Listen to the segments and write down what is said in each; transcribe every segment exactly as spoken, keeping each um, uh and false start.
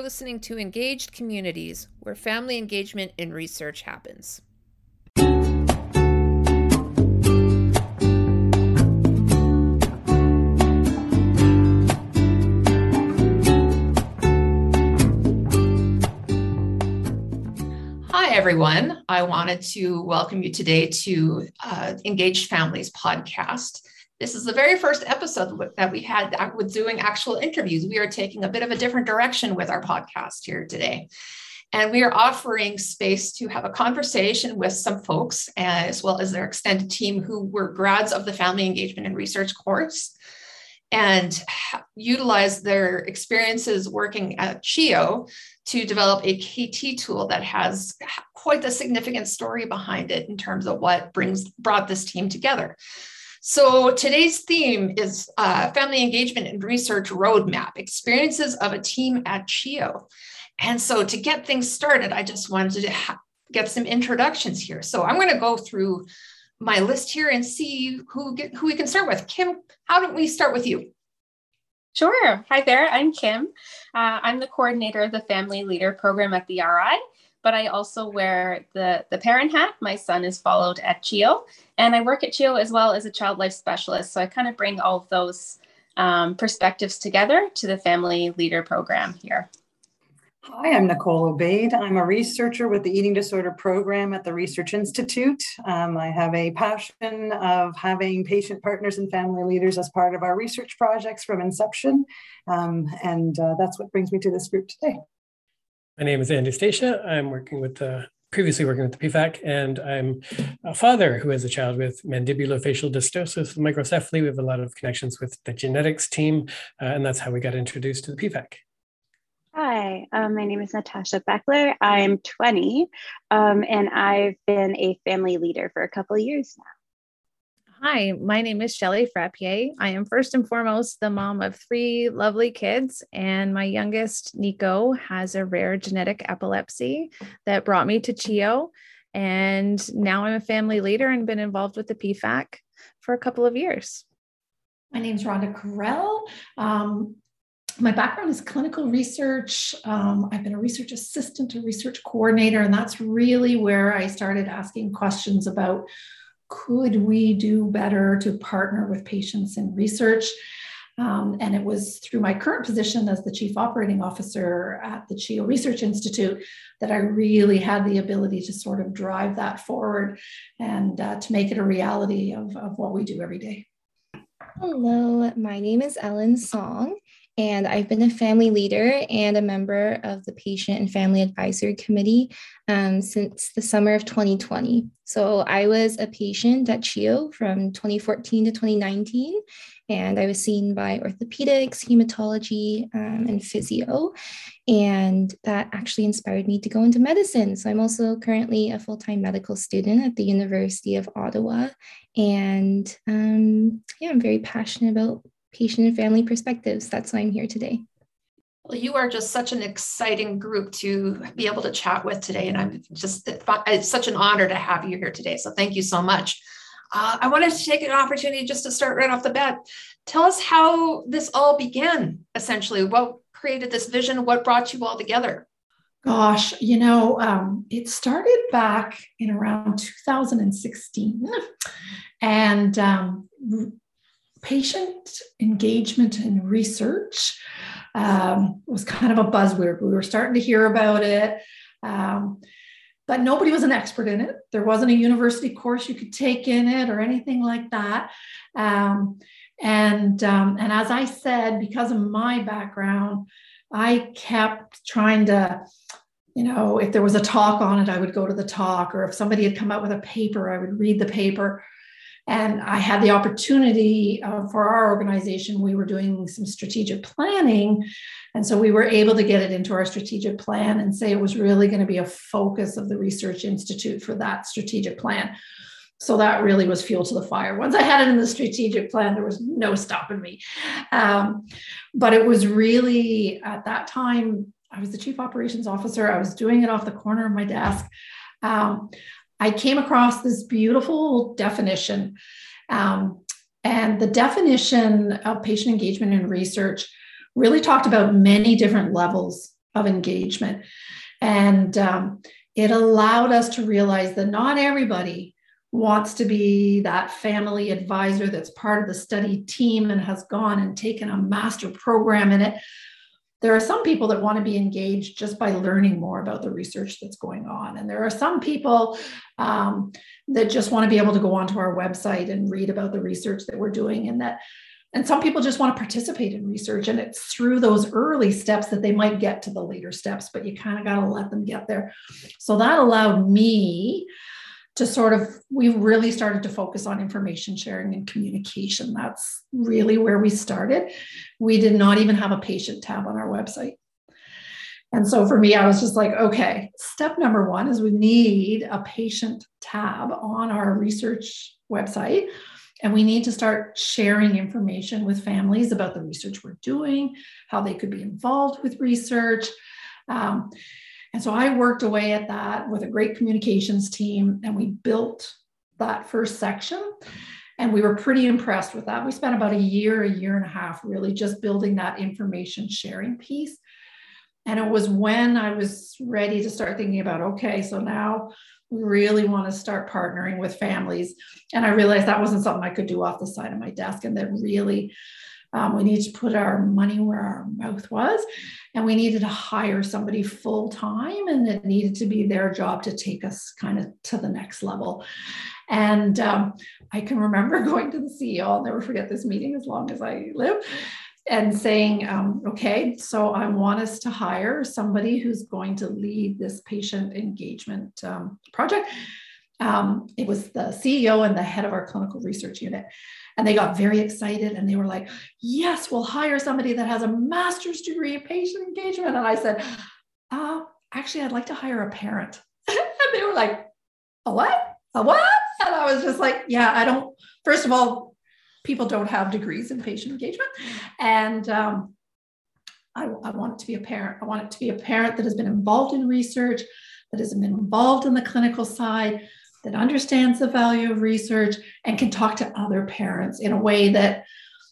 listening to Engaged Communities, where family engagement in research happens. Hi, everyone. I wanted to welcome you today to uh, Engaged Families podcast. This is the very first episode that we had with doing actual interviews. We are taking a bit of a different direction with our podcast here today. And we are offering space to have a conversation with some folks, as well as their extended team who were grads of the Family Engagement and Research course, and utilize their experiences working at CHEO to develop a K T tool that has quite a significant story behind it in terms of what brings brought this team together. So today's theme is uh, Family Engagement and Research Roadmap, Experiences of a Team at CHEO. And so to get things started, I just wanted to ha- get some introductions here. So I'm going to go through my list here and see who, get, who we can start with. Kim, how don't we start with you? Sure. Hi there. I'm Kim. Uh, I'm the coordinator of the Family Leader program at the R I, but I also wear the, the parent hat. My son is followed at CHEO, and I work at CHEO as well as a child life specialist. So I kind of bring all of those um, perspectives together to the Family Leader program here. Hi, I'm Nicole Obaid. I'm a researcher with the Eating Disorder Program at the Research Institute. Um, I have a passion of having patient partners and family leaders as part of our research projects from inception. Um, and uh, that's what brings me to this group today. My name is Andy Stacia. I'm working with the, previously working with the P FAC, and I'm a father who has a child with mandibulofacial dystosis with microcephaly. We have a lot of connections with the genetics team, uh, and that's how we got introduced to the P FAC. Hi, um, my name is Natasha Beckler. I'm twenty, um, and I've been a family leader for a couple of years now. Hi, my name is Shelley Frappier. I am first and foremost the mom of three lovely kids, and my youngest, Nico, has a rare genetic epilepsy that brought me to CHEO, and now I'm a family leader and been involved with the P FAC for a couple of years. My name is Rhonda Carell. Um, My background is clinical research. Um, I've been a research assistant, a research coordinator, and that's really where I started asking questions about, could we do better to partner with patients in research? Um, and it was through my current position as the Chief Operating Officer at the CHEO Research Institute that I really had the ability to sort of drive that forward and uh, to make it a reality of, of what we do every day. Hello, my name is Ellen Song, and I've been a family leader and a member of the Patient and Family Advisory Committee um, since the summer of twenty twenty. So I was a patient at CHEO from twenty fourteen to twenty nineteen, and I was seen by orthopedics, hematology, um, and physio, and that actually inspired me to go into medicine. So I'm also currently a full-time medical student at the University of Ottawa, and um, yeah, I'm very passionate about patient and family perspectives. That's why I'm here today. Well, you are just such an exciting group to be able to chat with today. And I'm just, it's such an honor to have you here today. So thank you so much. Uh, I wanted to take an opportunity just to start right off the bat. Tell us how this all began, essentially. What created this vision? What brought you all together? Gosh, you know, um, it started back in around two thousand sixteen. And um, patient engagement and research um, was kind of a buzzword. We were starting to hear about it, um, but nobody was an expert in it. There wasn't a university course you could take in it or anything like that. Um, and, um, and as I said, because of my background, I kept trying to, you know, if there was a talk on it, I would go to the talk, or if somebody had come out with a paper, I would read the paper. And I had the opportunity uh, for our organization, we were doing some strategic planning. And so we were able to get it into our strategic plan and say it was really going to be a focus of the Research Institute for that strategic plan. So that really was fuel to the fire. Once I had it in the strategic plan, there was no stopping me. Um, but it was really, at that time, I was the chief operations officer. I was doing it off the corner of my desk. Um, I came across this beautiful definition. Um, and the definition of patient engagement and research really talked about many different levels of engagement. And um, it allowed us to realize that not everybody wants to be that family advisor that's part of the study team and has gone and taken a master program in it. There are some people that want to be engaged just by learning more about the research that's going on. And there are some people um, that just want to be able to go onto our website and read about the research that we're doing. And that, and some people just want to participate in research. And it's through those early steps that they might get to the later steps, but you kind of got to let them get there. So that allowed me to sort of, we really started to focus on information sharing and communication. That's really where we started. We did not even have a patient tab on our website. And so for me, I was just like, okay, step number one is we need a patient tab on our research website. And we need to start sharing information with families about the research we're doing, how they could be involved with research. Um, And so I worked away at that with a great communications team, and we built that first section, and we were pretty impressed with that. We spent about a year, a year and a half really just building that information sharing piece. And it was when I was ready to start thinking about, okay, so now we really want to start partnering with families. And I realized that wasn't something I could do off the side of my desk, and that really Um, we needed to put our money where our mouth was, and we needed to hire somebody full time, and it needed to be their job to take us kind of to the next level. And um, I can remember going to the C E O, I'll never forget this meeting as long as I live, and saying, um, okay, so I want us to hire somebody who's going to lead this patient engagement um, project. Um, it was the C E O and the head of our clinical research unit. And they got very excited, and they were like, yes, we'll hire somebody that has a master's degree in patient engagement. And I said, uh, actually, I'd like to hire a parent. And they were like, a what? A what? And I was just like, yeah, I don't, first of all, people don't have degrees in patient engagement. And um, I, I want it to be a parent. I want it to be a parent that has been involved in research, that has been involved in the clinical side, that understands the value of research and can talk to other parents in a way that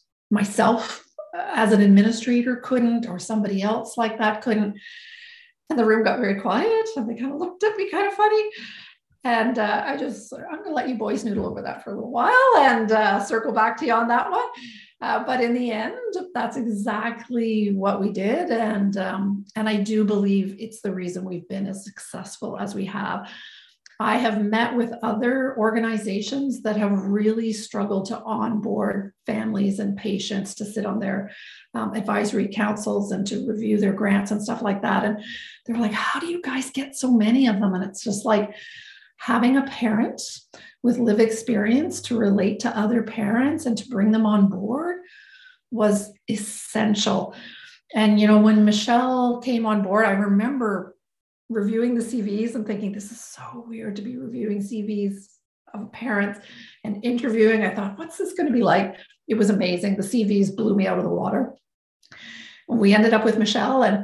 myself as an administrator couldn't, or somebody else like that couldn't. And the room got very quiet, and they kind of looked at me kind of funny. And uh, I just, I'm going to let you boys noodle over that for a little while and uh, circle back to you on that one. Uh, but in the end, that's exactly what we did. And, um, and I do believe it's the reason we've been as successful as we have. I have met with other organizations that have really struggled to onboard families and patients to sit on their um, advisory councils and to review their grants and stuff like that. And they're like, how do you guys get so many of them? And it's just like having a parent with lived experience to relate to other parents and to bring them on board was essential. And, you know, when Michelle came on board, I remember reviewing the C Vs and thinking, this is so weird to be reviewing C Vs of parents and interviewing. I thought, what's this going to be like? It was amazing. The C Vs blew me out of the water. When we ended up with Michelle, and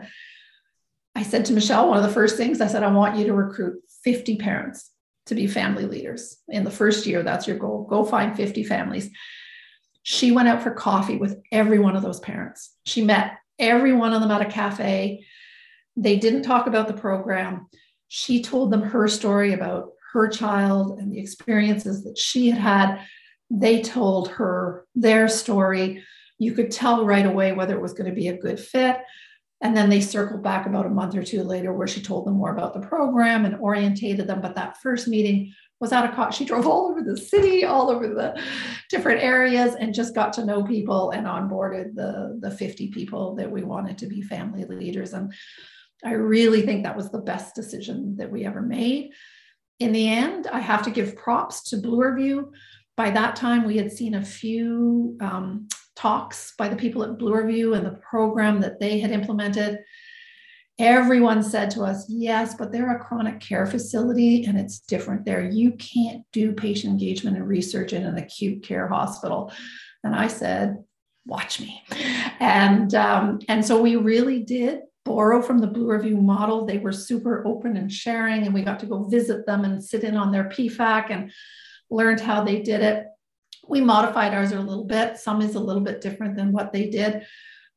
I said to Michelle, one of the first things I said, I want you to recruit fifty parents to be family leaders. In the first year, that's your goal. Go find fifty families. She went out for coffee with every one of those parents. She met every one of them at a cafe. They didn't talk about the program. She told them her story about her child and the experiences that she had had. They told her their story. You could tell right away whether it was going to be a good fit. And then they circled back about a month or two later where she told them more about the program and orientated them. But that first meeting was out of cost. She drove all over the city, all over the different areas, and just got to know people and onboarded the, the fifty people that we wanted to be family leaders. And I really think that was the best decision that we ever made. In the end, I have to give props to Bloorview. By that time, we had seen a few um, talks by the people at Bloorview and the program that they had implemented. Everyone said to us, yes, but they're a chronic care facility and it's different there. You can't do patient engagement and research in an acute care hospital. And I said, watch me. And, um, and so we really did borrow from the Bloorview model. They were super open and sharing, and we got to go visit them and sit in on their P FAC and learned how they did it. We modified ours a little bit. Some is a little bit different than what they did,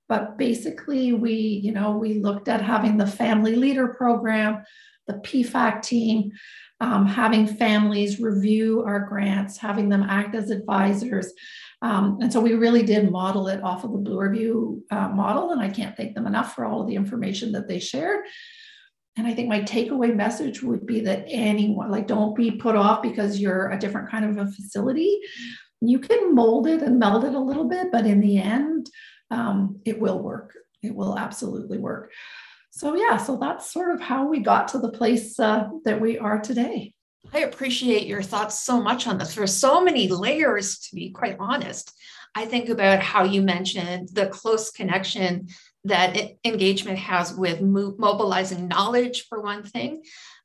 But basically, we, you know, we looked at having the family leader program, the P FAC team, um, having families review our grants, having them act as advisors. Um, and so we really did model it off of the Blue Review uh, model, and I can't thank them enough for all of the information that they shared. And I think my takeaway message would be that anyone, like, don't be put off because you're a different kind of a facility. You can mold it and meld it a little bit, but in the end, um, it will work. It will absolutely work. So yeah, so that's sort of how we got to the place uh, that we are today. I appreciate your thoughts so much on this. There's so many layers, to be quite honest. I think about how you mentioned the close connection that engagement has with mo- mobilizing knowledge, for one thing,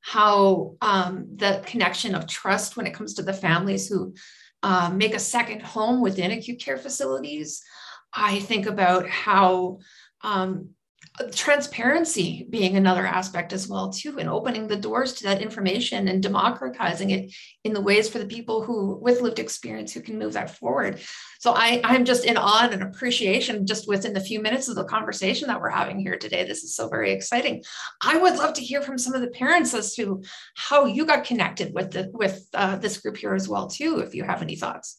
how um, the connection of trust when it comes to the families who uh, make a second home within acute care facilities. I think about how um, transparency being another aspect as well too, and opening the doors to that information and democratizing it in the ways for the people who with lived experience who can move that forward. So I, I'm just in awe and appreciation just within the few minutes of the conversation that we're having here today. This is so very exciting. I would love to hear from some of the parents as to how you got connected with the, with uh, this group here as well too, if you have any thoughts.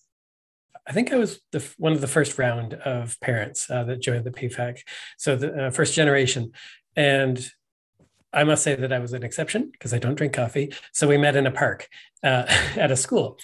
I think I was the, one of the first round of parents uh, that joined the P FAC, so the uh, first generation. And I must say that I was an exception because I don't drink coffee. So we met in a park uh, at a school.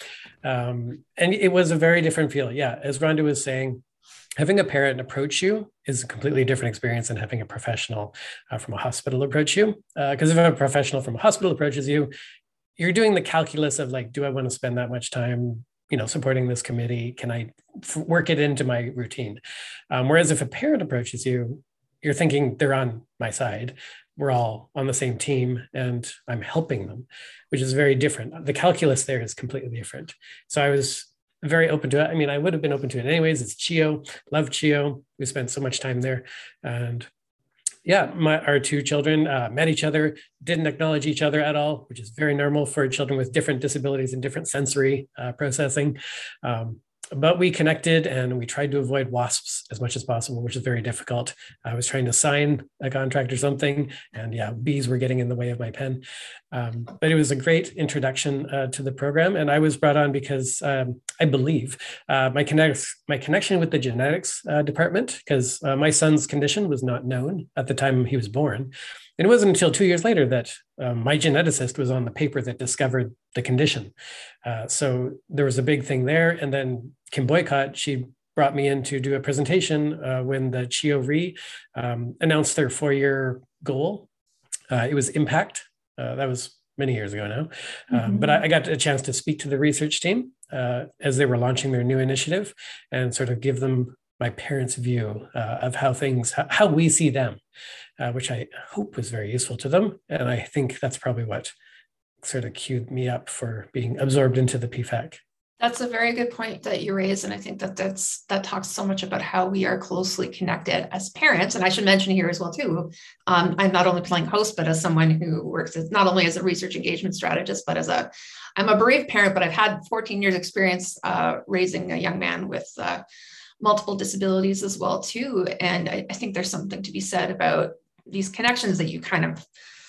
Um, and it was a very different feel. Yeah, as Rhonda was saying, having a parent approach you is a completely different experience than having a professional uh, from a hospital approach you. Because uh, if a professional from a hospital approaches you, you're doing the calculus of like, do I want to spend that much time, you know, supporting this committee? Can I f- work it into my routine? Um, whereas if a parent approaches you, you're thinking they're on my side. We're all on the same team and I'm helping them, which is very different. The calculus there is completely different. So I was very open to it. I mean, I would have been open to it anyways. It's CHEO, love CHEO. We spent so much time there. And yeah, my, our two children uh, met each other, didn't acknowledge each other at all, which is very normal for children with different disabilities and different sensory uh, processing. Um, but we connected and we tried to avoid WASPs as much as possible, which is very difficult. I was trying to sign a contract or something, and yeah, bees were getting in the way of my pen. Um, but it was a great introduction uh, to the program. And I was brought on because um, I believe uh, my, connect- my connection with the genetics uh, department, because uh, my son's condition was not known at the time he was born. And it wasn't until two years later that um, my geneticist was on the paper that discovered the condition. Uh, so there was a big thing there. And then Kim Boycott, she brought me in to do a presentation uh, when the CHEO Re um, announced their four-year goal. Uh, it was impact. Uh, that was many years ago now. Um, mm-hmm. But I, I got a chance to speak to the research team uh, as they were launching their new initiative and sort of give them my parents' view uh, of how things, how, how we see them, uh, which I hope was very useful to them. And I think that's probably what sort of queued me up for being absorbed into the P FAC. That's a very good point that you raise. And I think that that's, that talks so much about how we are closely connected as parents. And I should mention here as well, too, um, I'm not only playing host, but as someone who works as, not only as a research engagement strategist, but as a, I'm a bereaved parent, but I've had fourteen years experience uh, raising a young man with uh, multiple disabilities as well, too. And I, I think there's something to be said about these connections that you kind of,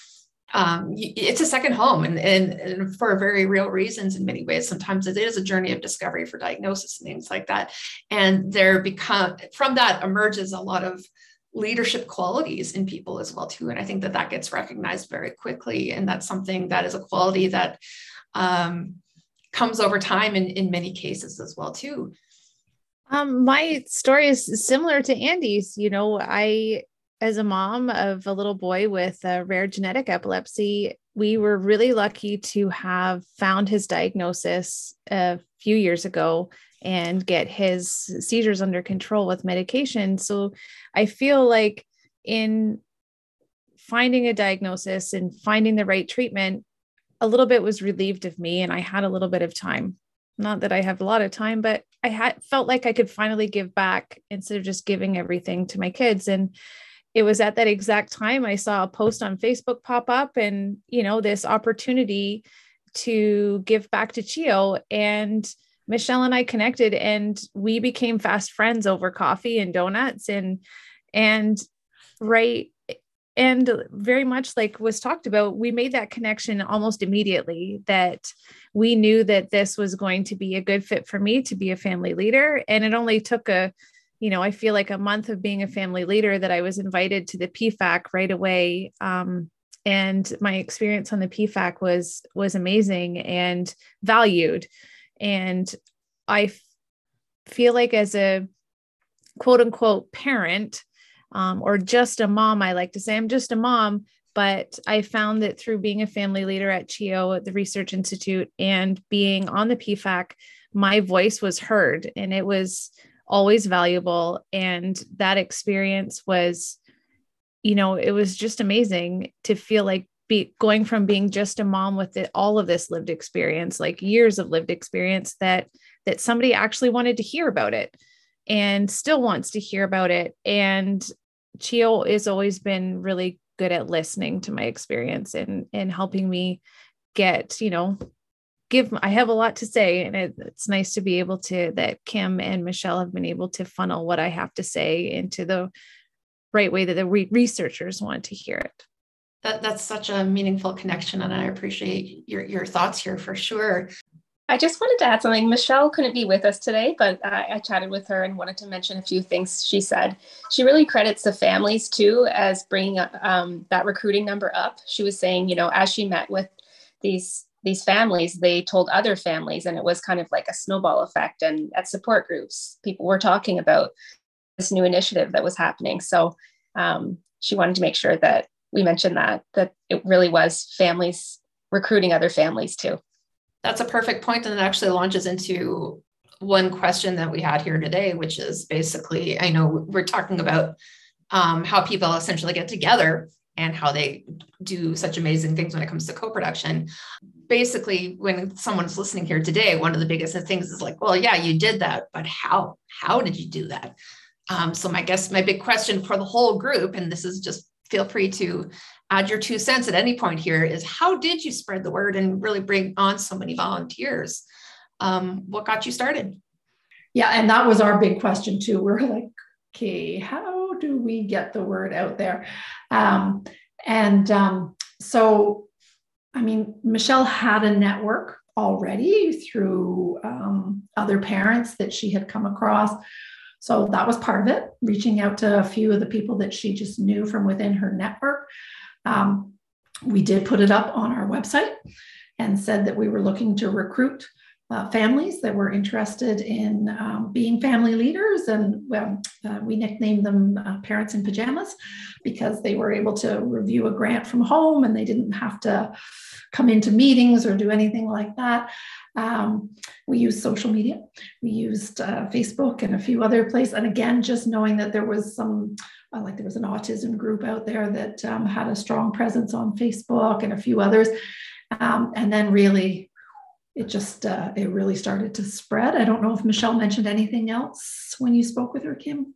Um, it's a second home, and, and, and for very real reasons in many ways. Sometimes it is a journey of discovery for diagnosis and things like that. And there become, from that emerges a lot of leadership qualities in people as well too. And I think that that gets recognized very quickly. And that's something that is a quality that um, comes over time in, in many cases as well too. Um, my story is similar to Andy's. You know, I, as a mom of a little boy with a rare genetic epilepsy, we were really lucky to have found his diagnosis a few years ago and get his seizures under control with medication. So I feel like in finding a diagnosis and finding the right treatment, a little bit was relieved of me, and I had a little bit of time. Not that I have a lot of time, but I had felt like I could finally give back instead of just giving everything to my kids. And it was at that exact time I saw a post on Facebook pop up, and, you know, this opportunity to give back to CHEO, and Michelle and I connected, and we became fast friends over coffee and donuts. And And right. And very much like was talked about, we made that connection almost immediately, that we knew that this was going to be a good fit for me to be a family leader. And it only took a, you know, I feel like a month of being a family leader that I was invited to the P FAC right away. Um, and my experience on the P FAC was, was amazing and valued. And I f- feel like as a quote unquote parent, Um, or just a mom, I like to say I'm just a mom, but I found that through being a family leader at C H I O, at the Research Institute, and being on the P FAC, my voice was heard and it was always valuable. And that experience was, you know, it was just amazing to feel like be, going from being just a mom with the, all of this lived experience, like years of lived experience, that that somebody actually wanted to hear about it and still wants to hear about it. And C H I O has always been really good at listening to my experience and, and helping me get, you know, give, I have a lot to say, and it, it's nice to be able to, that Kim and Michelle have been able to funnel what I have to say into the right way that the re- researchers want to hear it. That, that's such a meaningful connection. And I appreciate your, your thoughts here for sure. I just wanted to add something. Michelle couldn't be with us today, but I, I chatted with her and wanted to mention a few things she said. She really credits the families too as bringing um, that recruiting number up. She was saying, you know, as she met with these these families, they told other families, and it was kind of like a snowball effect. And at support groups, people were talking about this new initiative that was happening. So um, she wanted to make sure that we mentioned that, that it really was families recruiting other families too. That's a perfect point, and it actually launches into one question that we had here today, which is basically, I know we're talking about um, how people essentially get together and how they do such amazing things when it comes to co-production. Basically, when someone's listening here today, one of the biggest things is like, well, yeah, you did that, but how? How did you do that? Um, so my guess, my big question for the whole group, and this is just feel free to add your two cents at any point here, is how did you spread the word and really bring on so many volunteers? Um, what got you started? Yeah, and that was our big question too. We're like, okay, how do we get the word out there? Um, and um, so, I mean, Michelle had a network already through um, other parents that she had come across. So that was part of it, reaching out to a few of the people that she just knew from within her network. Um, we did put it up on our website and said that we were looking to recruit uh, families that were interested in um, being family leaders. And well, uh, we nicknamed them uh, Parents in Pajamas, because they were able to review a grant from home and they didn't have to come into meetings or do anything like that. Um, we used social media. We used uh, Facebook and a few other places. And again, just knowing that there was some, uh, like there was an autism group out there that um, had a strong presence on Facebook and a few others. Um, and then really, it just, uh, it really started to spread. I don't know if Michelle mentioned anything else when you spoke with her, Kim.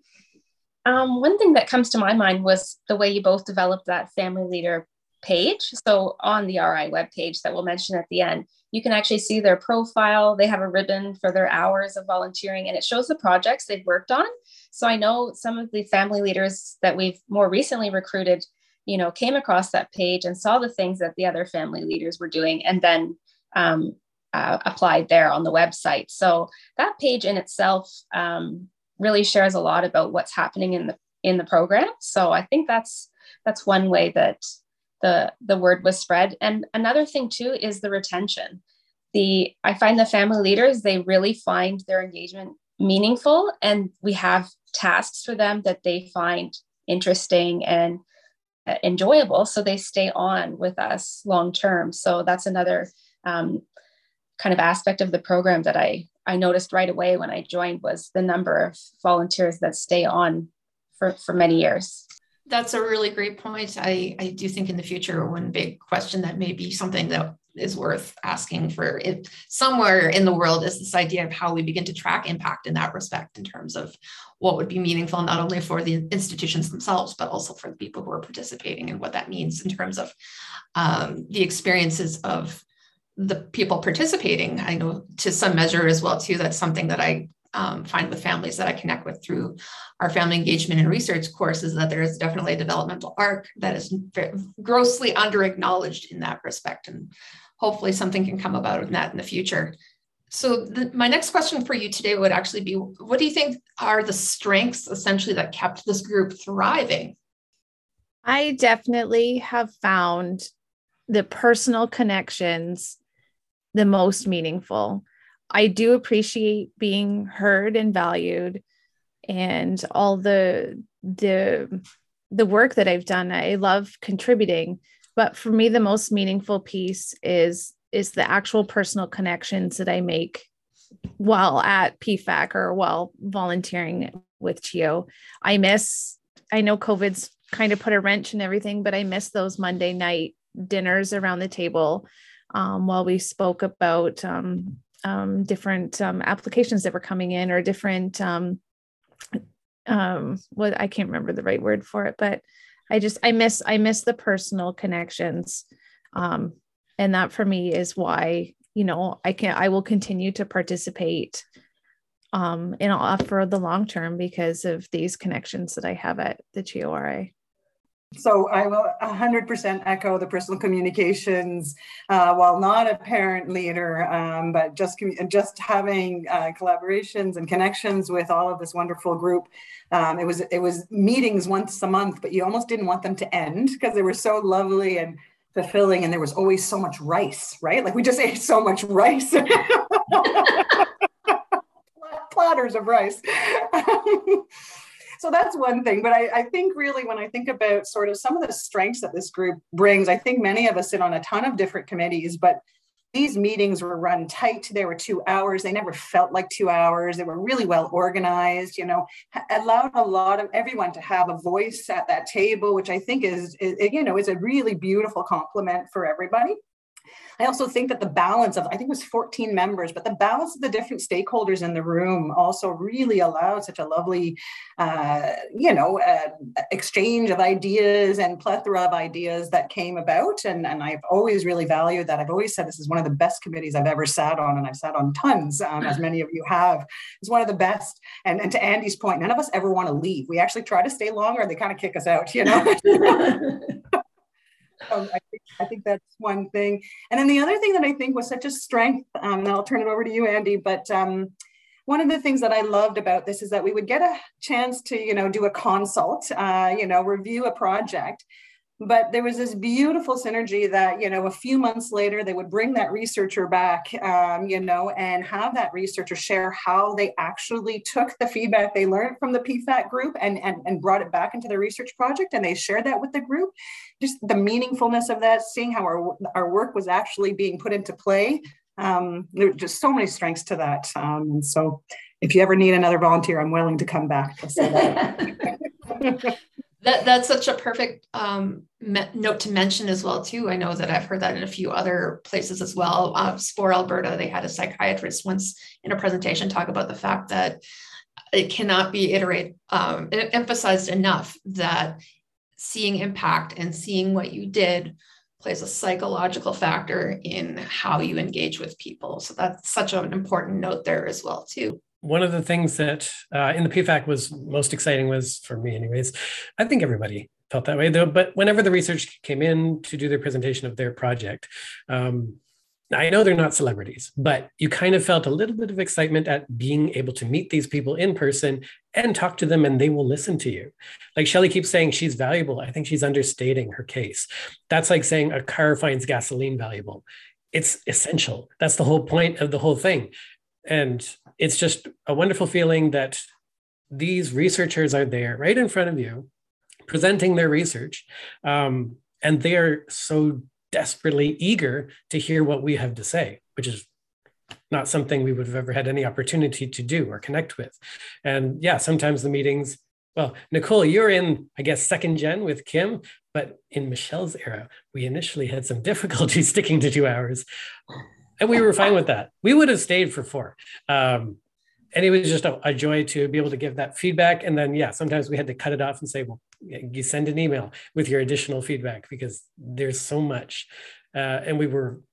Um, one thing that comes to my mind was the way you both developed that family leader page. So on the R I webpage that we'll mention at the end, you can actually see their profile. They have a ribbon for their hours of volunteering, and it shows the projects they've worked on. So I know some of the family leaders that we've more recently recruited, you know, came across that page and saw the things that the other family leaders were doing, and then um, uh, applied there on the website. So that page in itself um, really shares a lot about what's happening in the in the program. So I think that's that's one way that the the word was spread. And another thing too is the retention. The I find the family leaders, they really find their engagement meaningful, and we have tasks for them that they find interesting and enjoyable, so they stay on with us long term. So that's another um, kind of aspect of the program that I I noticed right away when I joined, was the number of volunteers that stay on for, for many years. That's a really great point. I, I do think in the future, one big question that may be something that is worth asking for it somewhere in the world is this idea of how we begin to track impact in that respect, in terms of what would be meaningful, not only for the institutions themselves, but also for the people who are participating, and what that means in terms of um, the experiences of the people participating. I know to some measure as well, too, that's something that I um, find with families that I connect with through our family engagement and research course is that there is definitely a developmental arc that is grossly under-acknowledged in that respect. And hopefully something can come about in that in the future. So the, my next question for you today would actually be, what do you think are the strengths essentially that kept this group thriving? I definitely have found the personal connections the most meaningful. I do appreciate being heard and valued, and all the the the work that I've done. I love contributing, but for me, the most meaningful piece is is the actual personal connections that I make while at P FAC or while volunteering with CHEO. I miss, I know COVID's kind of put a wrench in everything, but I miss those Monday night dinners around the table um, while we spoke about um, um, different um, applications that were coming in, or different, um, um, what I can't remember the right word for it, but I just, I miss, I miss the personal connections. Um, and that for me is why, you know, I can, I will continue to participate um, in for the long term because of these connections that I have at the C O R I. So I will one hundred percent echo the personal communications, uh, while not a parent leader, um, but just just having uh, collaborations and connections with all of this wonderful group. Um, it was it was meetings once a month, but you almost didn't want them to end because they were so lovely and fulfilling, and there was always so much rice, right? Like we just ate so much rice. Platters of rice. So that's one thing, but I, I think really when I think about sort of some of the strengths that this group brings, I think many of us sit on a ton of different committees, but these meetings were run tight. They were two hours. They never felt like two hours. They were really well organized, you know, allowed a lot of everyone to have a voice at that table, which I think is, is you know, is a really beautiful compliment for everybody. I also think that the balance of, I think it was fourteen members, but the balance of the different stakeholders in the room also really allowed such a lovely, uh, you know, uh, exchange of ideas and plethora of ideas that came about. And, and I've always really valued that. I've always said this is one of the best committees I've ever sat on, and I've sat on tons, um, as many of you have. It's one of the best. And, and to Andy's point, none of us ever want to leave. We actually try to stay longer, and they kind of kick us out, you know? Um, I, think, I think that's one thing. And then the other thing that I think was such a strength, um, and I'll turn it over to you, Andy, but um, one of the things that I loved about this is that we would get a chance to, you know, do a consult, uh, you know, review a project. But there was this beautiful synergy that, you know, a few months later, they would bring that researcher back, um, you know, and have that researcher share how they actually took the feedback they learned from the P FAC group and, and, and brought it back into the research project. And they shared that with the group. Just the meaningfulness of that, seeing how our, our work was actually being put into play. Um, there were just so many strengths to that. Um, so if you ever need another volunteer, I'm willing to come back to say that. That, that's such a perfect um, me- note to mention as well, too. I know that I've heard that in a few other places as well. Uh, SPORE Alberta, they had a psychiatrist once in a presentation talk about the fact that it cannot be iterated, um, emphasized enough that seeing impact and seeing what you did plays a psychological factor in how you engage with people. So that's such an important note there as well, too. One of the things that uh, in the P FAC was most exciting was, for me anyways, I think everybody felt that way though, but whenever the research came in to do their presentation of their project, um, I know they're not celebrities, but you kind of felt a little bit of excitement at being able to meet these people in person and talk to them, and they will listen to you. Like Shelley keeps saying she's valuable. I think she's understating her case. That's like saying a car finds gasoline valuable. It's essential. That's the whole point of the whole thing. And it's just a wonderful feeling that these researchers are there right in front of you, presenting their research. Um, and they are so desperately eager to hear what we have to say, which is not something we would have ever had any opportunity to do or connect with. And yeah, sometimes the meetings, well, Nicole, you're in, I guess, second gen with Kim, but in Michelle's era, we initially had some difficulty sticking to two hours. And we were fine with that. We would have stayed for four. Um, and it was just a, a joy to be able to give that feedback. And then, yeah, sometimes we had to cut it off and say, well, you send an email with your additional feedback because there's so much. Uh, and we were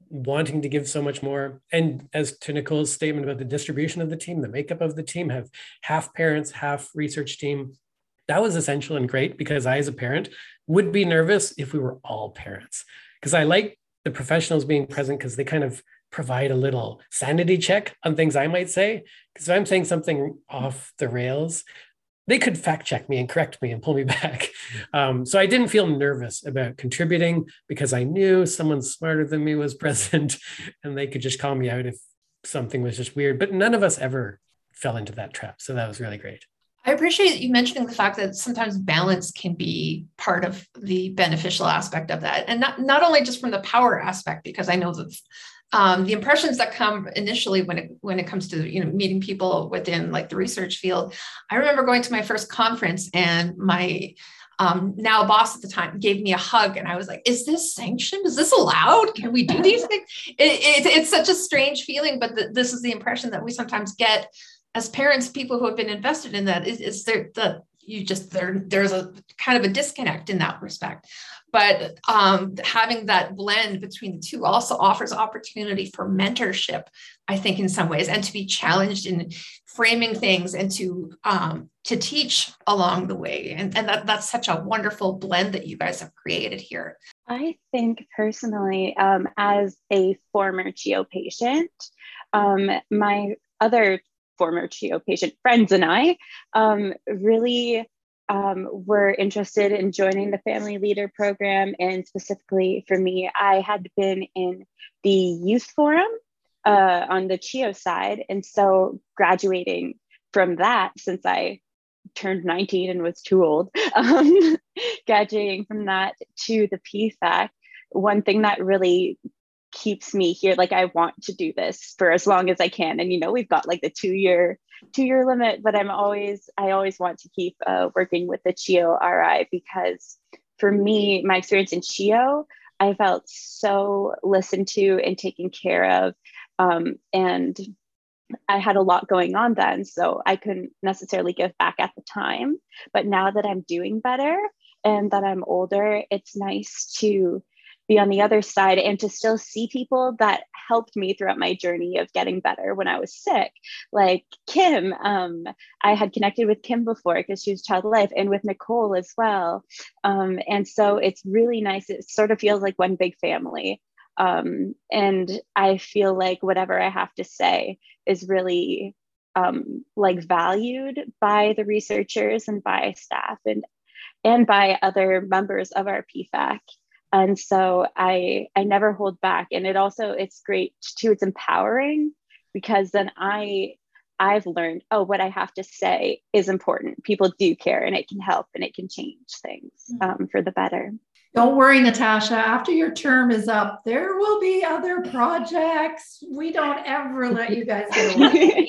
wanting to give so much more. And as to Nicole's statement about the distribution of the team, the makeup of the team, have half parents, half research team. That was essential and great, because I, as a parent, would be nervous if we were all parents, because I like the professionals being present, because they kind of provide a little sanity check on things I might say. Because if I'm saying something off the rails, they could fact check me and correct me and pull me back. Um, so I didn't feel nervous about contributing, because I knew someone smarter than me was present and they could just call me out if something was just weird. But none of us ever fell into that trap. So that was really great. I appreciate you mentioning the fact that sometimes balance can be part of the beneficial aspect of that. And not, not only just from the power aspect, because I know that um, the impressions that come initially when it, when it comes to, you know, meeting people within like the research field. I remember going to my first conference, and my um, now boss at the time gave me a hug, and I was like, is this sanctioned? Is this allowed? Can we do these things? It, it, it's such a strange feeling, but the, this is the impression that we sometimes get as parents, people who have been invested in that, is, is there the you just there there's a kind of a disconnect in that respect. But um, having that blend between the two also offers opportunity for mentorship, I think, in some ways, and to be challenged in framing things, and to um, to teach along the way. And, and that, that's such a wonderful blend that you guys have created here. I think personally, um, as a former C H I O patient, um, my other former C H I O patient friends and I um, really um, were interested in joining the Family Leader Program. And specifically for me, I had been in the youth forum uh, on the C H I O side. And so graduating from that, since I turned nineteen and was too old, um, graduating from that to the P FAC, one thing that really keeps me here, like I want to do this for as long as I can. And, you know, we've got like the two year, two year limit, but I'm always, I always want to keep uh, working with the C H I O R I, because for me, my experience in C H I O, I felt so listened to and taken care of. Um, and I had a lot going on then, so I couldn't necessarily give back at the time. But now that I'm doing better and that I'm older, it's nice to be on the other side and to still see people that helped me throughout my journey of getting better when I was sick. Like Kim, um, I had connected with Kim before because she was Child Life, and with Nicole as well. Um, and so it's really nice. It sort of feels like one big family. Um, and I feel like whatever I have to say is really um, like valued by the researchers and by staff and, and by other members of our P FAC. And so I, I never hold back. And it also, it's great too, it's empowering, because then I, I've learned, oh, what I have to say is important. People do care, and it can help, and it can change things um, for the better. Don't worry, Natasha, after your term is up, there will be other projects. We don't ever let you guys get away.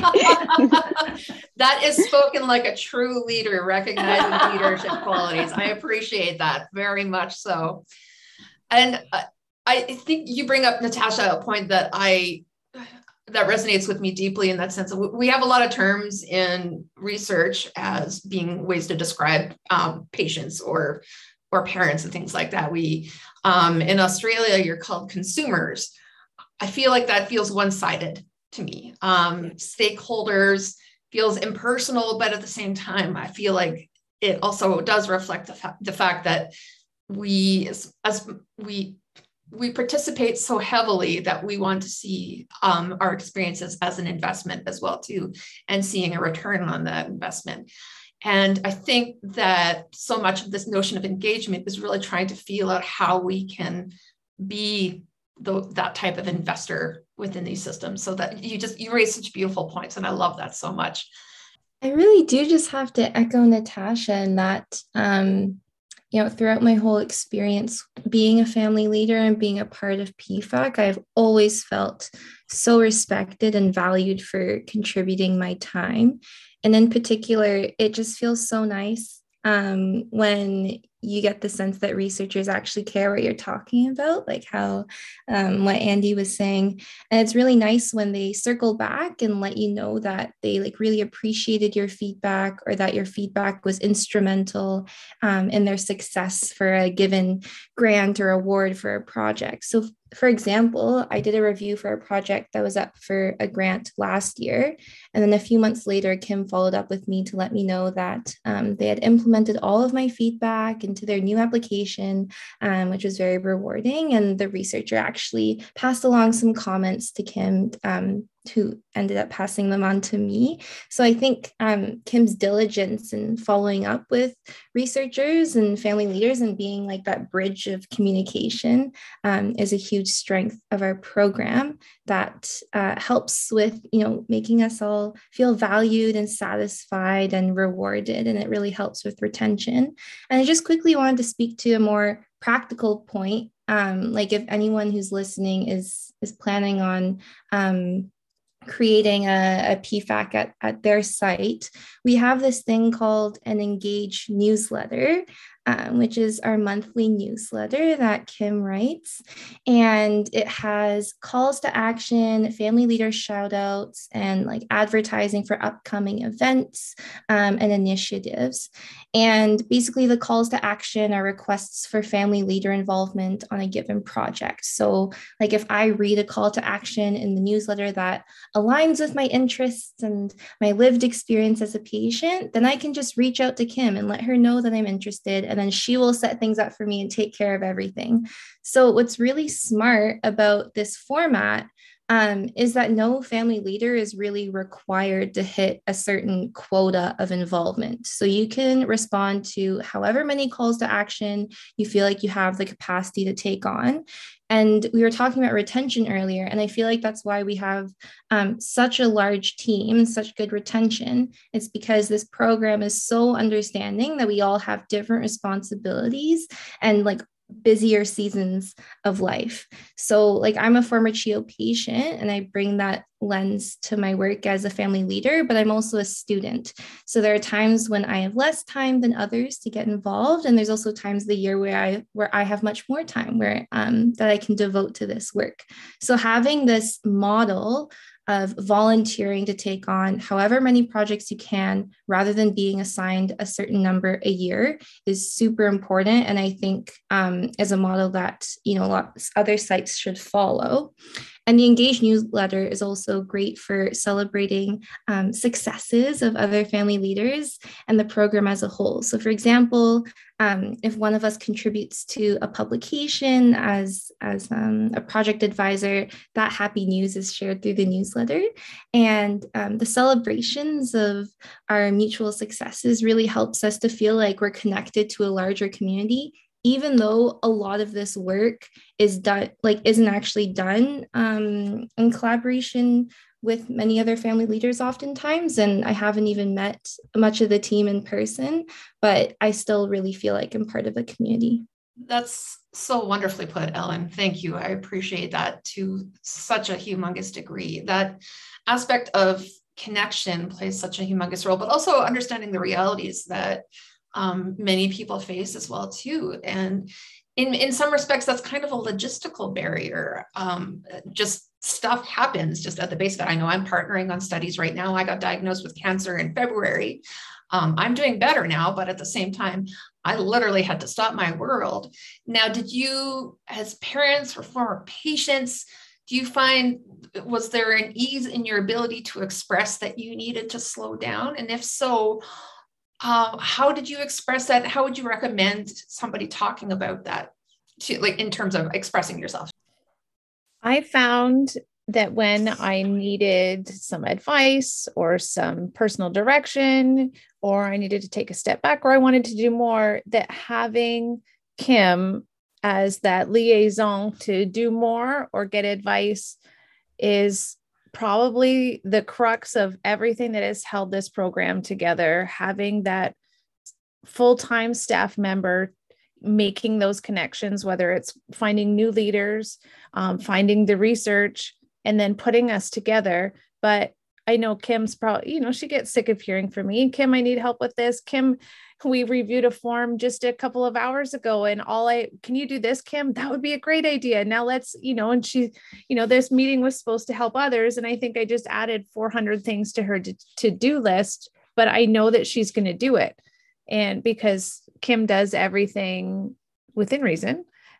That is spoken like a true leader, recognizing leadership qualities. I appreciate that very much so. And uh, I think you bring up, Natasha, a point that I that resonates with me deeply, in that sense. We have a lot of terms in research as being ways to describe um, patients or or parents and things like that. We, um, in Australia, you're called consumers. I feel like that feels one-sided to me. Um, stakeholders feels impersonal, but at the same time, I feel like it also does reflect the, fa- the fact that we, as, as we, we participate so heavily that we want to see um, our experiences as an investment as well too, and seeing a return on that investment. And I think that so much of this notion of engagement is really trying to feel out how we can be the, that type of investor within these systems. So that you just, you raise such beautiful points. And I love that so much. I really do just have to echo Natasha in that, um, you know, throughout my whole experience being a family leader and being a part of P FAC, I've always felt so respected and valued for contributing my time. And in particular, it just feels so nice um, when you get the sense that researchers actually care what you're talking about, like how um, what Andy was saying. And it's really nice when they circle back and let you know that they like really appreciated your feedback, or that your feedback was instrumental um, in their success for a given grant or award for a project. So for example, I did a review for a project that was up for a grant last year. And then a few months later, Kim followed up with me to let me know that um, they had implemented all of my feedback into their new application, um, which was very rewarding. And the researcher actually passed along some comments to Kim, um, who ended up passing them on to me. So I think um, Kim's diligence in following up with researchers and family leaders and being like that bridge of communication um, is a huge strength of our program that uh, helps with, you know, making us all feel valued and satisfied and rewarded. And it really helps with retention. And I just quickly wanted to speak to a more practical point. Um, like if anyone who's listening is, is planning on um, creating a, a P FAC at, at their site, we have this thing called an Engage newsletter, um, which is our monthly newsletter that Kim writes. And it has calls to action, family leader shout outs, and like advertising for upcoming events um, and initiatives. And basically the calls to action are requests for family leader involvement on a given project. So like if I read a call to action in the newsletter that aligns with my interests and my lived experience as a patient, then I can just reach out to Kim and let her know that I'm interested. And then she will set things up for me and take care of everything. So what's really smart about this format um, is that no family leader is really required to hit a certain quota of involvement. So you can respond to however many calls to action you feel like you have the capacity to take on. And we were talking about retention earlier, and I feel like that's why we have um, such a large team, such good retention. It's because this program is so understanding that we all have different responsibilities and like busier seasons of life. So like I'm a former C H I O patient and I bring that lens to my work as a family leader, but I'm also a student. So there are times when I have less time than others to get involved. And there's also times of the year where I where I have much more time where um, that I can devote to this work. So having this model of volunteering to take on however many projects you can, rather than being assigned a certain number a year, is super important. And I think um, is a model that, you know, lots other sites should follow. And the Engage newsletter is also great for celebrating um, successes of other family leaders and the program as a whole. So for example, um, if one of us contributes to a publication as, as um, a project advisor, that happy news is shared through the newsletter. And um, the celebrations of our mutual successes really helps us to feel like we're connected to a larger community, even though a lot of this work is done, like isn't actually done um, in collaboration with many other family leaders oftentimes. And I haven't even met much of the team in person, but I still really feel like I'm part of a community. That's so wonderfully put, Ellen. Thank you. I appreciate that to such a humongous degree. That aspect of connection plays such a humongous role, but also understanding the realities that um, many people face as well too. And in, in some respects, that's kind of a logistical barrier. Um, just stuff happens just at the base of it. I know I'm partnering on studies right now. I got diagnosed with cancer in February. Um, I'm doing better now, but at the same time, I literally had to stop my world. Now, did you, as parents or former patients, do you find, was there an ease in your ability to express that you needed to slow down? And if so, uh, how did you express that? How would you recommend somebody talking about that, to, like in terms of expressing yourself? I found that when I needed some advice or some personal direction, or I needed to take a step back, or I wanted to do more, that having Kim as that liaison to do more or get advice is probably the crux of everything that has held this program together. Having that full-time staff member making those connections, whether it's finding new leaders, um, finding the research, and then putting us together. But I know Kim's probably, you know, she gets sick of hearing from me. Kim, I need help with this. Kim, we reviewed a form just a couple of hours ago, and all I, can you do this, Kim? That would be a great idea. Now let's, you know, and she, you know, this meeting was supposed to help others. And I think I just added four hundred things to her to-do list, but I know that she's going to do it. And because Kim does everything within reason,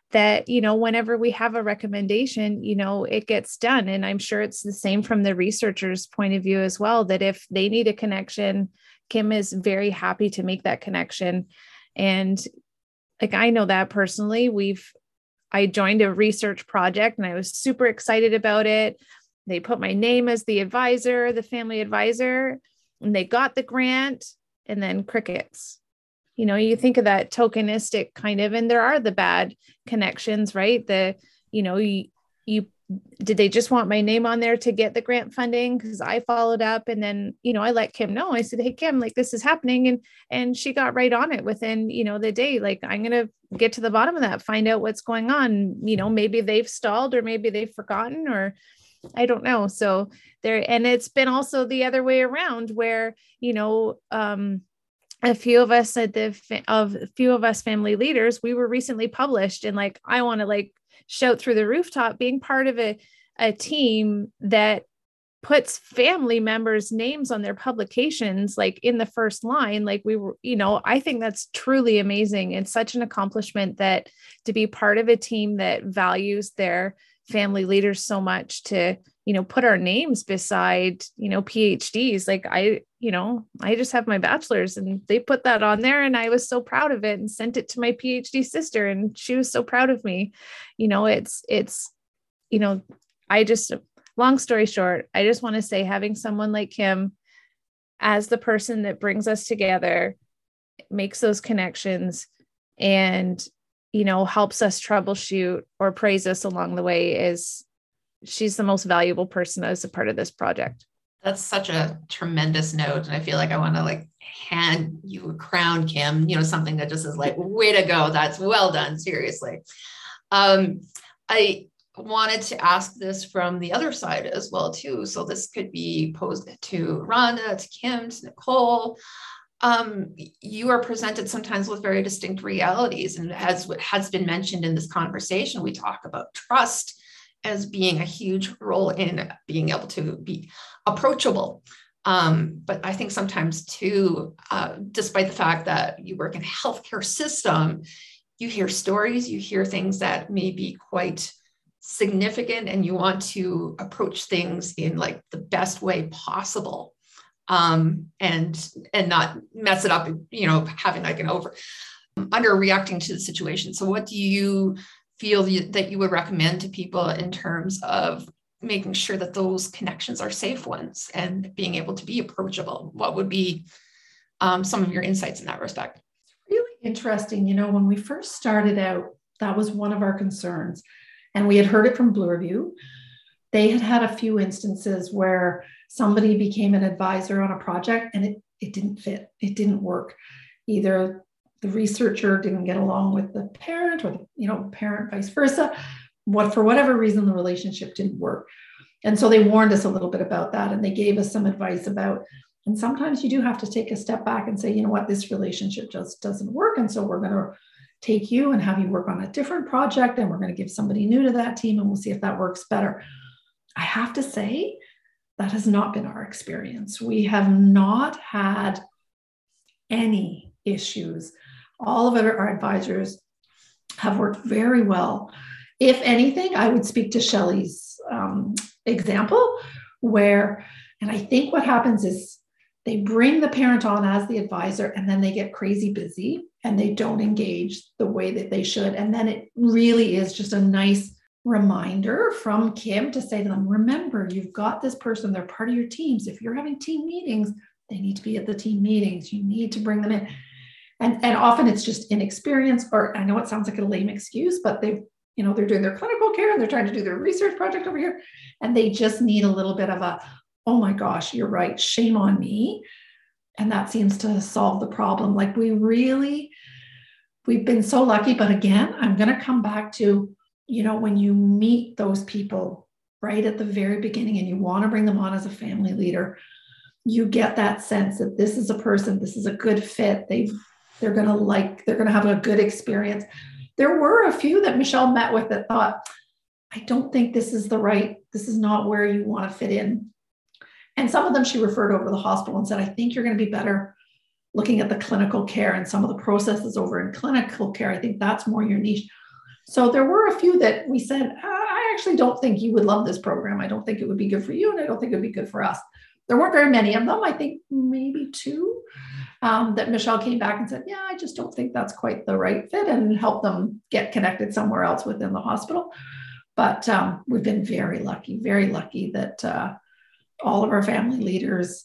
that, you know, whenever we have a recommendation, you know, it gets done. And I'm sure it's the same from the researcher's point of view as well, that if they need a connection, Kim is very happy to make that connection. And like, I know that personally, we've, I joined a research project and I was super excited about it. They put my name as the advisor, the family advisor, and they got the grant, and then crickets. You know, you think of that tokenistic kind of, and there are the bad connections, right? The, you know, you, you, did they just want my name on there to get the grant funding? Because I followed up, and then, you know, I let Kim know. I said, hey, Kim, like, this is happening. And, and she got right on it within, you know, the day. Like, I'm going to get to the bottom of that, find out what's going on. You know, maybe they've stalled, or maybe they've forgotten, or I don't know. So there, and it's been also the other way around where, you know, um, a few of us at the, of a few of us family leaders, we were recently published, and like, I want to like shout through the rooftop, being part of a, a team that puts family members' names on their publications, like in the first line. Like, we were, you know, I think that's truly amazing. It's such an accomplishment that to be part of a team that values their family leaders so much, to, you know, put our names beside, you know, PhDs. Like, I, you know, I just have my bachelor's, and they put that on there, and I was so proud of it and sent it to my PhD sister, and she was so proud of me. You know, it's, it's, you know, I just, long story short, I just want to say, having someone like Kim as the person that brings us together, makes those connections, and, you know, helps us troubleshoot or praise us along the way, is, she's the most valuable person as a part of this project. That's such a tremendous note. And I feel like I want to like hand you a crown, Kim, you know, something that just is like, way to go. That's well done. Seriously. Um, I wanted to ask this from the other side as well, too. So this could be posed to Rhonda, to Kim, to Nicole. Um, you are presented sometimes with very distinct realities. And as what has been mentioned in this conversation, we talk about trust as being a huge role in being able to be approachable. Um, but I think sometimes too, uh, despite the fact that you work in a healthcare system, you hear stories, you hear things that may be quite significant, and you want to approach things in like the best way possible. Um, and, and not mess it up, you know, having like an over, under reacting to the situation. So what do you feel that you would recommend to people in terms of making sure that those connections are safe ones and being able to be approachable? What would be um, some of your insights in that respect? It's really interesting. You know, when we first started out, that was one of our concerns. And we had heard it from Blue Review. They had had a few instances where somebody became an advisor on a project and it, it didn't fit. It didn't work. Either the researcher didn't get along with the parent, or, you know, parent vice versa. What, for whatever reason, the relationship didn't work. And so they warned us a little bit about that, and they gave us some advice about, and sometimes you do have to take a step back and say, you know what, this relationship just doesn't work. And so we're going to take you and have you work on a different project, and we're going to give somebody new to that team, and we'll see if that works better. I have to say, that has not been our experience. We have not had any issues. All of our advisors have worked very well. If anything, I would speak to Shelley's um, example where, and I think what happens is they bring the parent on as the advisor, and then they get crazy busy and they don't engage the way that they should. And then it really is just a nice reminder from Kim to say to them, remember, you've got this person, they're part of your teams. If you're having team meetings, they need to be at the team meetings. You need to bring them in. And, and often it's just inexperience, or I know it sounds like a lame excuse, but they've, you know, they're doing their clinical care and they're trying to do their research project over here. And they just need a little bit of a, oh my gosh, you're right, shame on me. And that seems to solve the problem. Like, we really, we've been so lucky. But again, I'm going to come back to, you know, when you meet those people right at the very beginning and you want to bring them on as a family leader, you get that sense that this is a person, this is a good fit. They've, they're going to like, they're going to have a good experience. There were a few that Michelle met with that thought, I don't think this is the right, this is not where you want to fit in. And some of them she referred over to the hospital and said, I think you're going to be better looking at the clinical care and some of the processes over in clinical care. I think that's more your niche. So there were a few that we said, I actually don't think you would love this program. I don't think it would be good for you, and I don't think it would be good for us. There weren't very many of them. I think maybe two um, that Michelle came back and said, yeah, I just don't think that's quite the right fit, and help them get connected somewhere else within the hospital. But um, we've been very lucky, very lucky that uh, all of our family leaders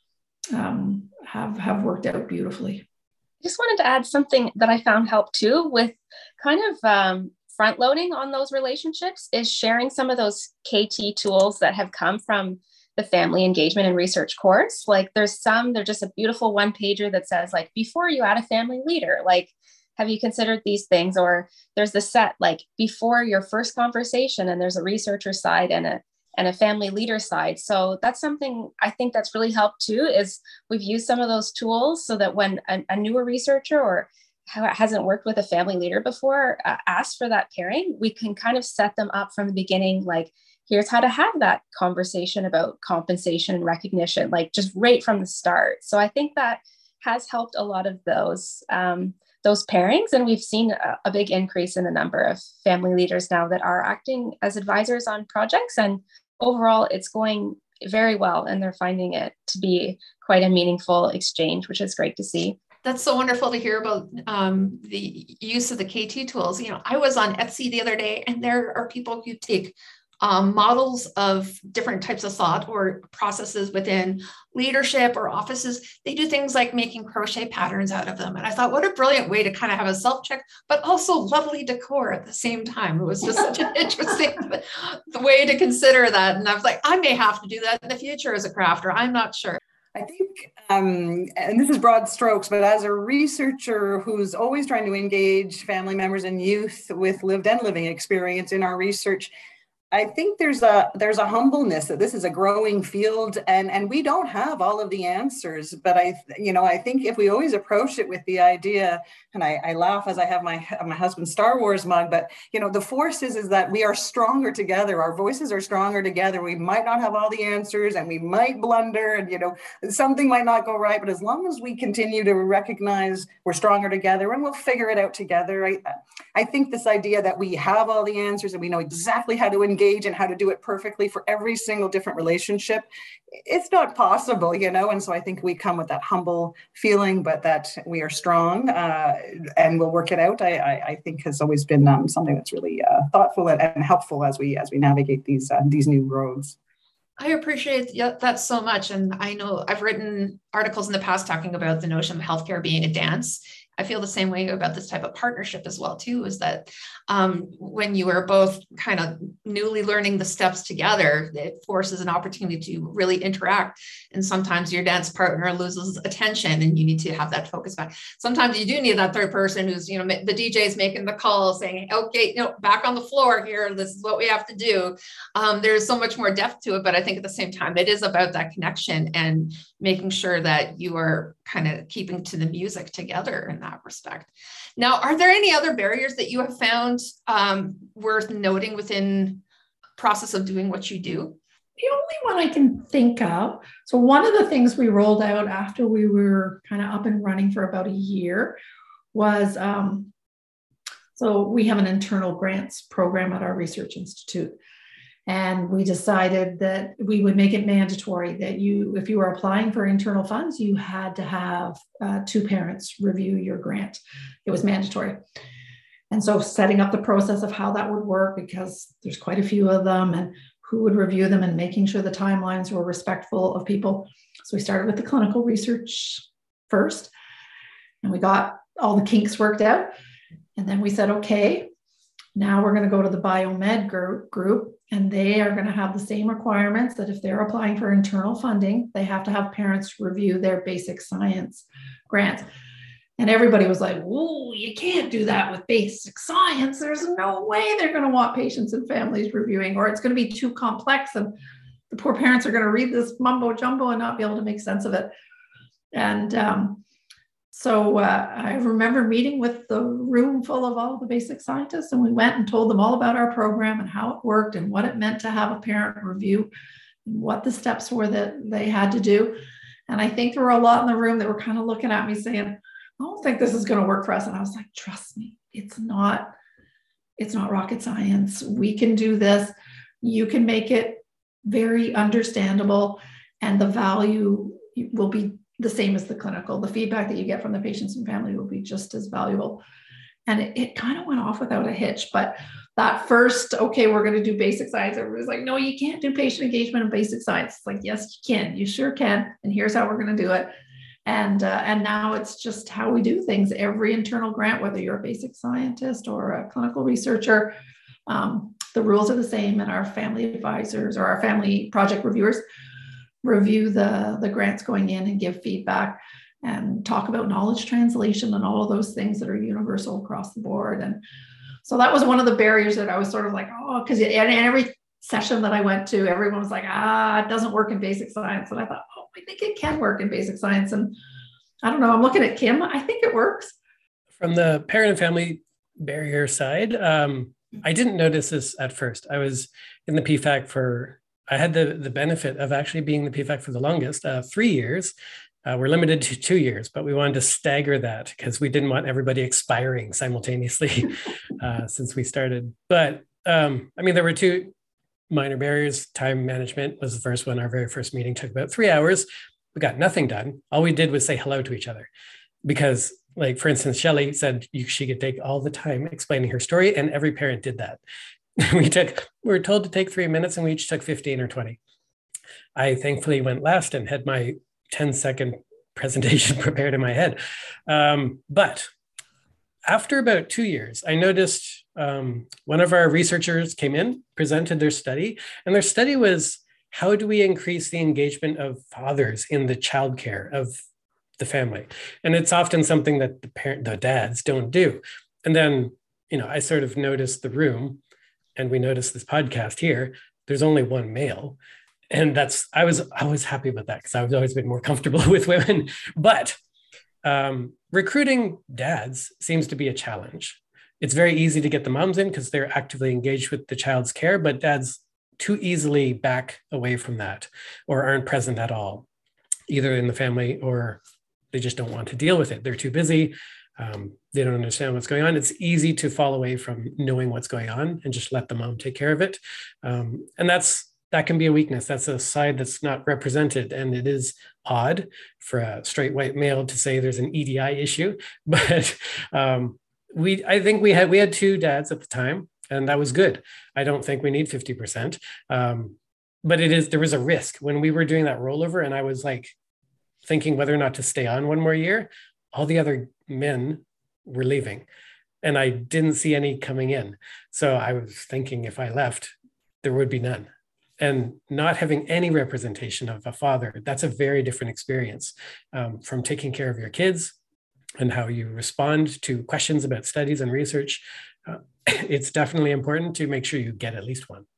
um, have, have worked out beautifully. I just wanted to add something that I found helped too with kind of um, front loading on those relationships is sharing some of those K T tools that have come from the family engagement and research course. Like there's some, they're just a beautiful one pager that says like, before you add a family leader, like, have you considered these things? Or there's the set, like before your first conversation, and there's a researcher side and a and a family leader side. So that's something I think that's really helped too, is we've used some of those tools so that when a, a newer researcher or hasn't worked with a family leader before uh, asks for that pairing, we can kind of set them up from the beginning. Like, here's how to have that conversation about compensation and recognition, like just right from the start. So I think that has helped a lot of those, um, those pairings. And we've seen a, a big increase in the number of family leaders now that are acting as advisors on projects. And overall, it's going very well. And they're finding it to be quite a meaningful exchange, which is great to see. That's so wonderful to hear about um, the use of the K T tools. You know, I was on Etsy the other day, and there are people who take um, models of different types of thought or processes within leadership or offices. They do things like making crochet patterns out of them. And I thought, what a brilliant way to kind of have a self-check, but also lovely decor at the same time. It was just such an interesting way to consider that. And I was like, I may have to do that in the future as a crafter. I'm not sure. I think, um, and this is broad strokes, but as a researcher who's always trying to engage family members and youth with lived and living experience in our research, I think there's a there's a humbleness that this is a growing field, and and we don't have all of the answers. But I, you know, I think if we always approach it with the idea, and I, I laugh as I have my my husband's Star Wars mug, but you know, the force is is that we are stronger together. Our voices are stronger together. We might not have all the answers, and we might blunder, and you know, something might not go right. But as long as we continue to recognize we're stronger together, and we'll figure it out together. I I think this idea that we have all the answers and we know exactly how to engage and how to do it perfectly for every single different relationship, it's not possible, you know. And so I think we come with that humble feeling, but that we are strong uh, and we'll work it out. I, I, I think has always been um, something that's really uh, thoughtful and, and helpful as we as we navigate these uh, these new roads. I appreciate that so much. And I know I've written articles in the past talking about the notion of healthcare being a dance. I feel the same way about this type of partnership as well, too, is that um, when you are both kind of newly learning the steps together, it forces an opportunity to really interact. And sometimes your dance partner loses attention and you need to have that focus back. Sometimes you do need that third person who's, you know, the D J is making the call saying, okay, you know, back on the floor here, this is what we have to do. Um, there's so much more depth to it, but I think at the same time, it is about that connection and making sure that you are kind of keeping to the music together in that respect. Now, are there any other barriers that you have found um, worth noting within the process of doing what you do? The only one I can think of. So one of the things we rolled out after we were kind of up and running for about a year was, um, so we have an internal grants program at our research institute. And we decided that we would make it mandatory that you, if you were applying for internal funds, you had to have uh, two parents review your grant. It was mandatory. And so setting up the process of how that would work, because there's quite a few of them, and who would review them, and making sure the timelines were respectful of people. So we started with the clinical research first, and we got all the kinks worked out. And then we said, okay, now we're going to go to the biomed group, group, and they are going to have the same requirements that if they're applying for internal funding, they have to have parents review their basic science grants. And everybody was like, whoa, you can't do that with basic science. There's no way they're going to want patients and families reviewing, or it's going to be too complex and the poor parents are going to read this mumbo jumbo and not be able to make sense of it. And um, so uh, I remember meeting with the room full of all the basic scientists, and we went and told them all about our program and how it worked and what it meant to have a parent review, and what the steps were that they had to do. And I think there were a lot in the room that were kind of looking at me saying, I don't think this is going to work for us. And I was like, trust me, it's not, it's not rocket science. We can do this. You can make it very understandable, and the value will be the same as the clinical. The feedback that you get from the patients and family will be just as valuable. And it, it kind of went off without a hitch. But that first, okay, we're going to do basic science, everybody's like, no, you can't do patient engagement and basic science. It's like, yes, you can. You sure can. And here's how we're going to do it. And, uh, and now it's just how we do things. Every internal grant, whether you're a basic scientist or a clinical researcher, um, the rules are the same. And our family advisors or our family project reviewers review the, the grants going in and give feedback and talk about knowledge translation and all of those things that are universal across the board. And so that was one of the barriers that I was sort of like, oh, because in every session that I went to, everyone was like, ah, it doesn't work in basic science. And I thought, oh, I think it can work in basic science. And I don't know, I'm looking at Kim. I think it works. From the parent and family barrier side, um, I didn't notice this at first. I was in the P FAC for, I had the, the benefit of actually being the P FAC for the longest, uh, three years. Uh, we're limited to two years, but we wanted to stagger that because we didn't want everybody expiring simultaneously uh, since we started. But um, I mean, there were two minor barriers. Time management was the first one. Our very first meeting took about three hours. We got nothing done. All we did was say hello to each other because, like, for instance, Shelley said you, she could take all the time explaining her story, and every parent did that. we took, we were told to take three minutes and we each took fifteen or twenty. I thankfully went last and had my ten second presentation prepared in my head. Um, but after about two years, I noticed um, one of our researchers came in, presented their study, and their study was, how do we increase the engagement of fathers in the childcare of the family? And it's often something that the parent, the dads don't do. And then, you know, I sort of noticed the room, and we noticed this podcast here, there's only one male. And that's, I was always happy about that because I've always been more comfortable with women. But um, recruiting dads seems to be a challenge. It's very easy to get the moms in because they're actively engaged with the child's care, but dads too easily back away from that or aren't present at all, either in the family or they just don't want to deal with it. They're too busy. Um, they don't understand what's going on. It's easy to fall away from knowing what's going on and just let the mom take care of it. Um, and that's, that can be a weakness. That's a side that's not represented. And it is odd for a straight white male to say there's an E D I issue, but um, we, I think we had, we had two dads at the time, and that was good. I don't think we need fifty percent, um, but it is, there was a risk when we were doing that rollover, and I was like thinking whether or not to stay on one more year. All the other men were leaving and I didn't see any coming in. So I was thinking if I left, there would be none. And not having any representation of a father, that's a very different experience um, from taking care of your kids and how you respond to questions about studies and research. Uh, it's definitely important to make sure you get at least one.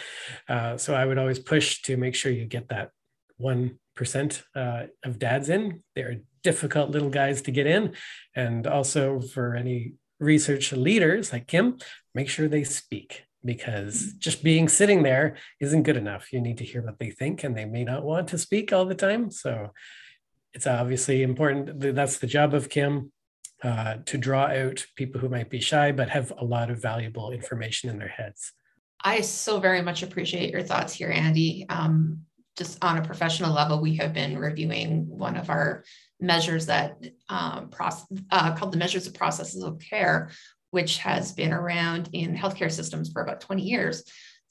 uh, so I would always push to make sure you get that one percent uh, of dads in. They're difficult little guys to get in. And also for any research leaders like Kim, make sure they speak. Because just being sitting there isn't good enough. You need to hear what they think, and they may not want to speak all the time. So it's obviously important. That's the job of Kim, uh, to draw out people who might be shy, but have a lot of valuable information in their heads. I so very much appreciate your thoughts here, Andy. Um, just on a professional level, we have been reviewing one of our measures that um, process, uh, called the Measures of Processes of Care, which has been around in healthcare systems for about twenty years.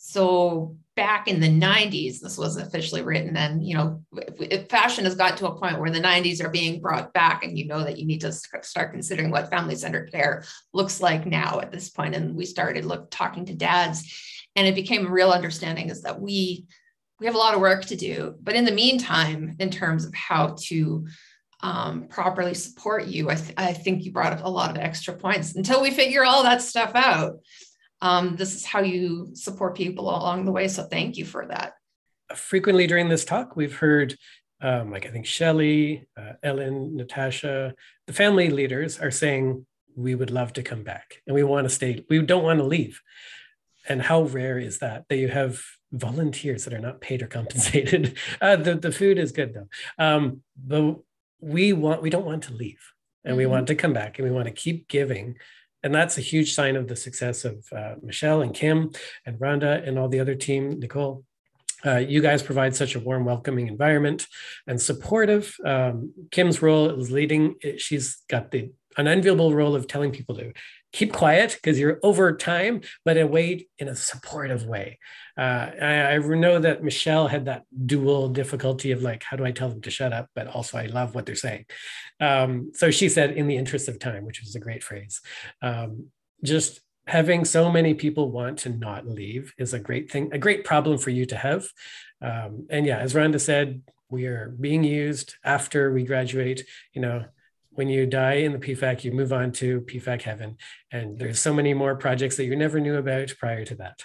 So back in the nineties, this was officially written, and you know, if, if fashion has got to a point where the nineties are being brought back, and you know that you need to start considering what family-centered care looks like now at this point. And we started look, talking to dads, and it became a real understanding is that we we have a lot of work to do. But in the meantime, in terms of how to Um, properly support you, I, th- I think you brought up a lot of extra points. Until we figure all that stuff out, um, this is how you support people along the way. So thank you for that. Frequently during this talk, we've heard, um, like I think Shelley, uh, Ellen, Natasha, the family leaders are saying, we would love to come back and we want to stay. We don't want to leave. And how rare is that, that you have volunteers that are not paid or compensated? Uh, the, the food is good though. Um, but we want, we don't want to leave, and mm-hmm. we want to come back, and we want to keep giving and that's a huge sign of the success of uh, Michelle and Kim and Rhonda and all the other team, Nicole. Uh, you guys provide such a warm, welcoming environment and supportive. Um, Kim's role is leading. She's got the unenviable role of telling people to keep quiet because you're over time, but in a way, in a supportive way. Uh, I, I know that Michelle had that dual difficulty of like, how do I tell them to shut up? But also I love what they're saying. Um, so she said, in the interest of time, which was a great phrase. Um, just having so many people want to not leave is a great thing, a great problem for you to have. Um, and yeah, as Rhonda said, we are being used after we graduate. You know, when you die in the P FAC, you move on to P FAC heaven. And there's so many more projects that you never knew about prior to that.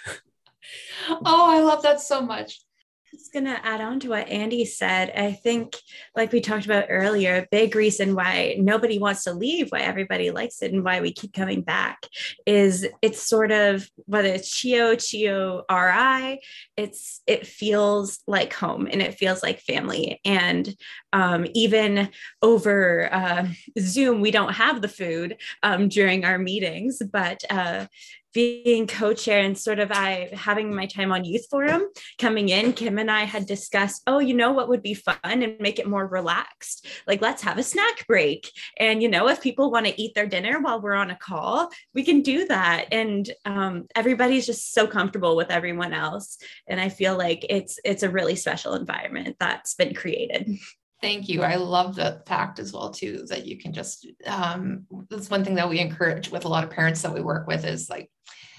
Oh, I love that so much. I was going to add on to what Andy said. I think, like we talked about earlier, a big reason why nobody wants to leave, why everybody likes it, and why we keep coming back is it's sort of, whether it's CHEO, CHEO R I, it's it feels like home and it feels like family. And um, even over uh, Zoom, we don't have the food um, during our meetings, but uh, being co-chair and sort of I having my time on Youth Forum coming in, Kim and I had discussed, oh, you know what would be fun and make it more relaxed? Like, let's have a snack break. And, you know, if people want to eat their dinner while we're on a call, we can do that. And um, everybody's just so comfortable with everyone else. And I feel like it's it's a really special environment that's been created. Thank you. I love the fact as well, too, that you can just, um, that's one thing that we encourage with a lot of parents that we work with is like,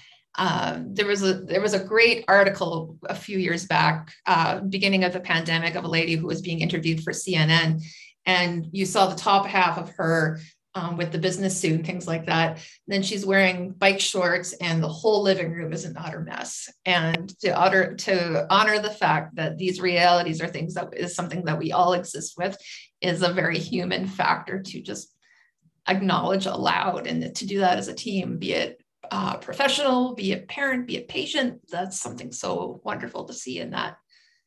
um, there was a, there was a great article a few years back, uh, beginning of the pandemic, of a lady who was being interviewed for C N N. And you saw the top half of her um, with the business suit and things like that. And then she's wearing bike shorts and the whole living room is an utter mess. And to honor, to honor the fact that these realities are things that is something that we all exist with is a very human factor to just acknowledge aloud, and to do that as a team, be it uh, professional, be it parent, be it patient. That's something so wonderful to see in that.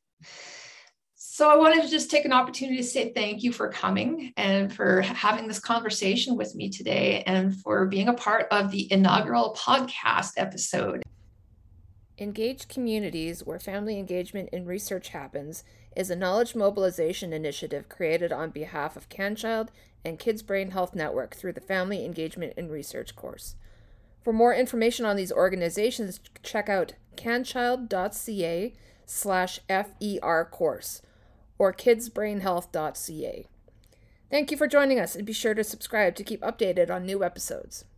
So I wanted to just take an opportunity to say thank you for coming and for having this conversation with me today and for being a part of the inaugural podcast episode. Engaged Communities, where family engagement in research happens, is a knowledge mobilization initiative created on behalf of CanChild and Kids Brain Health Network through the Family Engagement in Research course. For more information on these organizations, check out canchild.ca slash FER course or kidsbrainhealth dot c a. Thank you for joining us, and be sure to subscribe to keep updated on new episodes.